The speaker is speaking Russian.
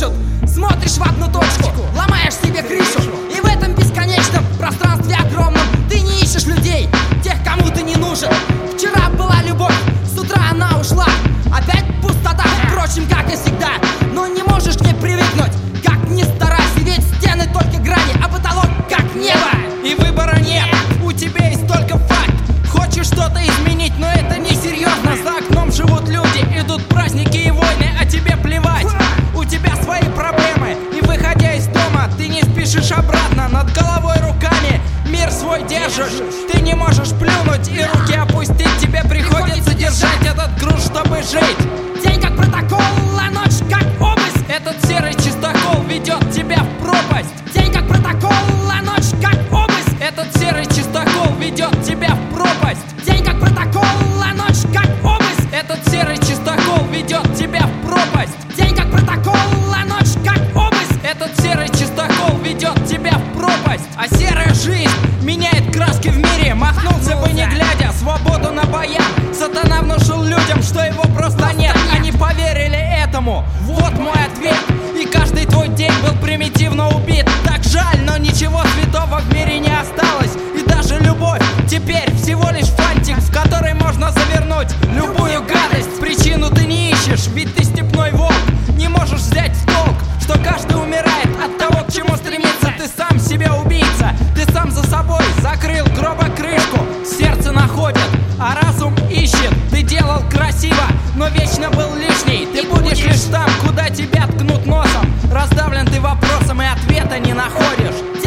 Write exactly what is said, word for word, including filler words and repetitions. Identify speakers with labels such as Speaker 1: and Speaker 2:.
Speaker 1: душат. Смотришь в одну точку, ломаешь себе крышу. И в этом бесконечном пространстве огромном ты не ищешь людей, тех, кому ты не нужен. Вчера была любовь, с утра она ушла. Опять пустота, впрочем, как и всегда. Но не можешь к ней привыкнуть, как ни старайся. Ведь стены только грани, а потолок как небо.
Speaker 2: И выбора нет, у тебя есть только факт. Хочешь что-то изменить, но это несерьезно. За окном живут люди, идут праздники и войны, а тебе плевать. У тебя свои проблемы, и выходя из дома, ты не спешишь обратно. Над головой руками мир свой держишь. Ты не можешь плюнуть и руки опустить. Тебе приходится держать этот груз, чтобы жить.
Speaker 1: День как протокол, а ночь как обыск.
Speaker 2: Этот серый чистокол ведет тебя в пропасть.
Speaker 1: День как протокол, а ночь как обыск.
Speaker 2: Этот серый чистокол ведет тебя в пропасть.
Speaker 1: День как протокол, а ночь как обыск.
Speaker 2: Этот серый чистокол ведет тебя в пропасть.
Speaker 1: День как протокол, а ночь как обыск.
Speaker 2: Этот серый чистокол ведет тебя в пропасть. А серая жизнь меняет краски в мире. Махнулся бы не глядя, свободу на баян. Сатана внушил людям, что его просто нет. Они поверили этому, вот мой ответ. И каждый твой день был примитивно убит. Так жаль, но ничего святого в мире не осталось. И даже любовь теперь всего лишь фантик, в который можно завернуть любую гадость. Причину ты не ищешь, ведь ты степной волк. Не можешь взять в толк, что каждый умирает от того, к чему стремится. Ты сам себе убийца, ты сам за собой закрыл гроба крышку. Сердце находит, а разум ищет. Ты делал красиво, но вечно был лишний. Ты будешь лишь там, куда тебя ткнут носом. Раздавлен ты вопросом и ответа не находишь.